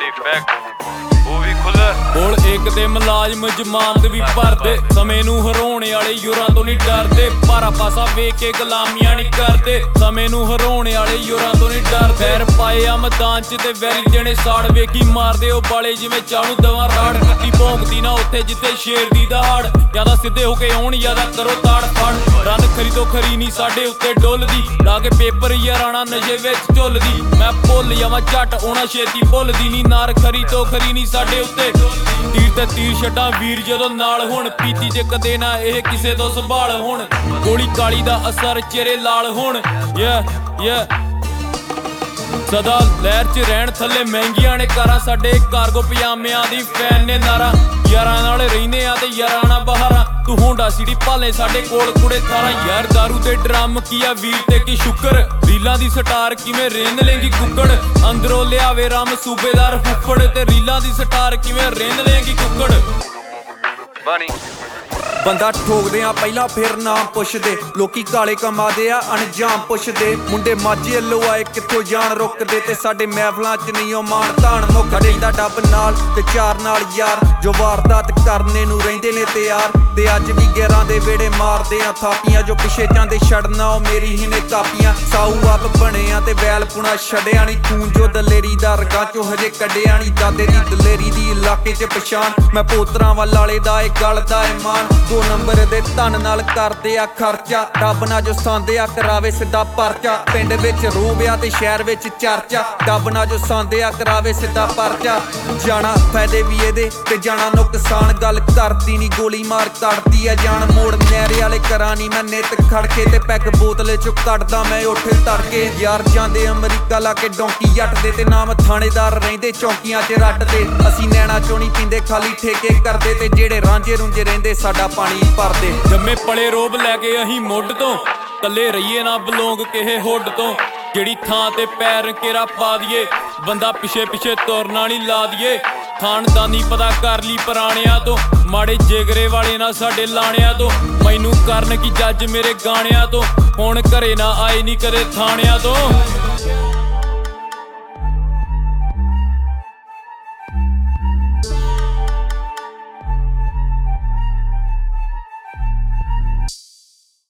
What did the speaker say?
ਕੋਲ ਇੱਕ ਤੇ ਮੁਲਾਜ਼ਮ ਜ਼ਮਾਨਤ ਵੀ ਭਰਦੇ ਸਮੇਂ ਨੂੰ ਹਰਾਉਣੇ ਵਾਲੇ ਯੂਰਾਂ ਤੋਂ ਨਹੀਂ ਡਰਦੇ ਭਾਰਾ ਪਾਸਾ ਵੇਖ ਕੇ ਗੁਲਾਮੀਆਂ ਨਹੀਂ ਕਰਦੇ ਸਮੇਂ ਨੂੰ ਹਰਾਉਣੇ ਵਾਲੇ ਯੂਰਾਂ ਤੋਂ ਨਹੀਂ ਡਰਦੇ ਫੈਰ ਪਾਏ ਆ ਮੈਦਾਨ 'ਚ ਤੇ ਵੈਰੀ ਜਣੇ ਸਾੜ ਵੇਖੀ ਮਾਰਦੇ ਉਹ ਬਾਲੇ ਜਿਵੇਂ ਚਾਹੂ ਦਵਾ ਰਾੜ ਕੱਟੀ ਭੌਂਕਦੀ ਨਾ ਉੱਥੇ ਜਿੱਥੇ ਸ਼ੇਰ ਦੀ ਦਹਾੜ ਜਿਆਦਾ ਸਿੱਧੇ ਹੋ ਕੇ ਆਉਣ ਜਿਆਦਾ ਕਰੋ ਤਾੜ ਫੜ ਰਨ ਖਰੀਦੋ ਖਰੀ ਨਹੀਂ ਸਾਡੇ ਉੱਤੇ ਡੁੱਲਦੀ ਲਾ ਕੇ ਪੇਪਰ ਯਾਰਾਣਾ ਨਸ਼ੇ ਵਿੱਚ ਝੁੱਲਦੀ ਮੈਂ ਭੁੱਲ ਜਾਵਾਂ ਝੱਟ ਆਉਣਾ ਛੇਤੀ ਭੁੱਲਦੀ ਨਹੀਂ ਨਾਰ ਖਰੀ ਤੋਂ ਖਰੀ ਨਹੀਂ ਸਾਡੇ ਉੱਤੇ ਤੀਰ ਤੇ ਤੀਰ ਛੱਡਾਂ ਵੀਰ ਜਦੋਂ ਨਾਲ ਹੁਣ ਪੀਤੀ ਜੇ ਕਦੇ ਨਾ ਇਹ ਕਿਸੇ ਤੋਂ ਸੰਭਾਲ ਹੁਣ ਗੋਲੀ ਕਾਲੀ ਦਾ ਅਸਰ ਚਿਹਰੇ ਲਾਲ ਹੁਣ ਸਦਾ ਲਹਿਰ 'ਚ ਰਹਿਣ ਥੱਲੇ ਮਹਿੰਗੀਆਂ ਨੇ ਕਾਰਾਂ ਸਾਡੇ ਕਾਰਗੋ ਪਜਾਮਿਆਂ ਦੀ ਫੈਨ ਨੇ ਨਾਰਾ ਯਾਰਾਂ ਨਾਲ ਰਹਿੰਦੇ ਆ ਤੇ ਯਾਰਾਂ ਨਾਲ ਬਹਾਰਾਂ ਤੂੰ ਹੋਂਡਾ ਸਿਟੀ ਭਾਲੇ ਸਾਡੇ ਕੋਲ ਕੁੜੇ ਥਾਰਾਂ ਯਾਰ ਦਾਰੂ ਤੇ ਡਰਮ ਕੀ ਆ ਵੀਰ ਤੇ ਕੀ ਸ਼ੁਕਰ ਰੀਲਾਂ ਦੀ ਸਟਾਰ ਕਿਵੇਂ ਰੇਂਦ ਲੇਂਗੀ ਕੁੱਕੜ ਅੰਦਰੋਂ ਲਿਆਵੇ ਰਾਮ ਸੂਬੇਦਾਰ ਫੁੱਫੜ ਤੇ ਰੀਲਾਂ ਦੀ ਸਟਾਰ ਕਿਵੇਂ ਰੇਂਦ ਲੇਂਗੀ ਕੁੱਕੜ ਬੰਦਾ ਠੋਕਦੇ ਆ ਪਹਿਲਾਂ ਫਿਰ ਨਾਮ ਪੁੱਛਦੇ ਲੋਕੀ ਕਾਲੇ ਕਮਾਦੇ ਆ ਅਣਜਾਮ ਪੁੱਛਦੇ ਮੁੰਡੇ ਮਾਝੇ ਵੱਲੋਂ ਆਏ ਕਿੱਥੋਂ ਜਾਣ ਰੁਕਦੇ ਤੇ ਸਾਡੇ ਮਹਿਫਲਾਂ 'ਚ ਨਹੀਂ ਉਹ ਮਾਣ ਤਾਣ ਮੁੱਕ ਰਹਿੰਦਾ ਡੱਬ ਨਾਲ ਤੇ ਚਾਰ ਨਾਲ ਯਾਰ ਜੋ ਵਾਰਦਾਤ ਕਰਨੇ ਨੂੰ ਰਹਿੰਦੇ ਨੇ ਤਿਆਰ ਤੇ ਅੱਜ ਵੀ ਗੈਰਾਂ ਦੇ ਵੇੜੇ ਮਾਰਦੇ ਆ ਥਾਪੀਆਂ ਜੋ ਪਿੱਛੇ ਜਾਂਦੇ ਛੱਡਣਾ ਉਹ ਮੇਰੀ ਹੀ ਨੇ ਕਾਪੀਆਂ ਸਾਊ ਆਪ ਬਣੇ ਆ ਤੇ ਵੈਲ ਪੁਣਾ ਛੱਡਿਆ ਨਹੀਂ ਖੂਨ ਜੋ ਦਲੇਰੀ ਦਾ ਰਗਾਂ 'ਚੋਂ ਹਜੇ ਕੱਢਿਆ ਨਹੀਂ ਦਾਦੇ ਦੀ ਦਲੇਰੀ ਦੀ ਇਲਾਕੇ 'ਚ ਪਛਾਣ ਮੈਂ ਪੋਤਰਾਂ ਵਾਲੇ ਦਾ ਇਹ ਗੱਲ ਦਾ ਇਮਾਨ 2 ਨੰਬਰ ਦੇ ਧਨ ਨਾਲ ਕਰਦੇ ਆ ਖਰਚਾ ਰੱਬ ਨਾਲ ਜੋ ਸਾਂਦੇ ਆ ਕਰਾਵੇ ਸਿੱਧਾ ਪਰਚਾ ਪਿੰਡ ਵਿੱਚ ਰੋਬ ਆ ਤੇ ਸ਼ਹਿਰ ਵਿੱਚ ਚਰਚਾ ਰੱਬ ਨਾਲ ਜੋ ਸਾਂਦੇ ਆ ਕਰਾਵੇ ਸਿੱਧਾ ਪਰਚਾ ਜਾਣਾ ਫਾਇਦੇ ਵੀ ਇਹਦੇ ਤੇ ਜਾਣਾ ਨੁਕਸਾਨ ਗੱਲ ਕਰਦੀ ਨਹੀਂ ਗੋਲੀ ਮਾਰ ਕੱਢਦੀ ਆ ਜਾਨ ਮੋੜ ਨਹਿਰੇ ਵਾਲੇ ਘਰਾਂ ਨਹੀਂ ਮੈਂ ਨਿੱਤ ਖੜਕੇ ਤੇ ਪੈਗ ਬੋਤਲੇ ਚੋਂ ਕੱਢਦਾ ਮੈਂ ਉੱਠ ਤੜਕੇ ਯਾਰ ਜਾਂਦੇ ਅਮਰੀਕਾ ਲਾ ਕੇ ਡੌਂਕੀ ਜੱਟ ਦੇ ਤੇ ਨਾਮ ਥਾਣੇਦਾਰ ਰਹਿੰਦੇ ਚੌਂਕੀਆਂ 'ਚ ਰੱਟਦੇ ਅਸੀਂ ਨੈਣਾ ਚੋਂ ਨਹੀਂ ਪੀਂਦੇ ਖਾਲੀ ਠੇਕੇ ਕਰਦੇ ਤੇ ਜਿਹੜੇ ਰਾਂਝੇ ਰੁੰਝੇ ਰਹਿੰਦੇ ਸਾਡਾ ਪਾਣੀ ਭਰਦੇ ਜੰਮੇ ਪਲੇ ਰੋਬ ਲੈ ਕੇ ਅਸੀਂ ਮੁੱਢ ਤੋਂ ਕੱਲੇ ਰਹੀਏ ਨਾ ਬਲੋਂਗ ਕਿਸੇ ਹੁੱਡ ਤੋਂ ਜਿਹੜੀ ਥਾਂ ਤੇ ਪੈਰ ਕੇਰਾ ਪਾ ਦਈਏ ਬੰਦਾ ਪਿੱਛੇ ਪਿੱਛੇ ਤੁਰਨਾ ਨਹੀਂ ਲਾ ਦਈਏ ਖਾਨਦਾਨੀ ਪਤਾ ਕਰ ਲਈ ਪੁਰਾਣਿਆਂ ਤੋਂ ਮਾੜੇ ਜਿਗਰੇ ਵਾਲੇ ਨਾ ਸਾਡੇ ਲਾਣਿਆਂ ਤੋਂ ਮੈਨੂੰ ਕਰਨ ਕੀ ਜੱਜ ਮੇਰੇ ਗਾਣਿਆਂ ਤੋਂ ਹੁਣ ਘਰੇ ਨਾ ਆਏ ਨਹੀਂ ਕਦੇ ਥਾਣਿਆਂ ਤੋਂ